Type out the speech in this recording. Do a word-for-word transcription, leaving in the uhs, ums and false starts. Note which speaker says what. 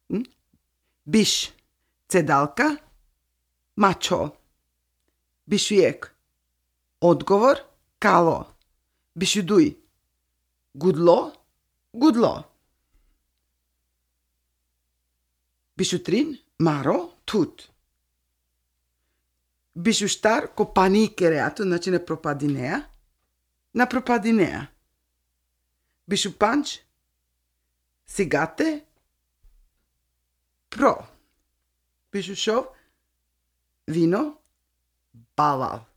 Speaker 1: Биш, цедалка, мачо. Бишујек, одговор, кало. Бишудуј, гудло, гудло. Бишутрин, маро, тут. Бишуштар, копани кереато, значи на пропадинеа, на пропадинеа. Бишупанч, сигате, про. Бишушов, вино, балал.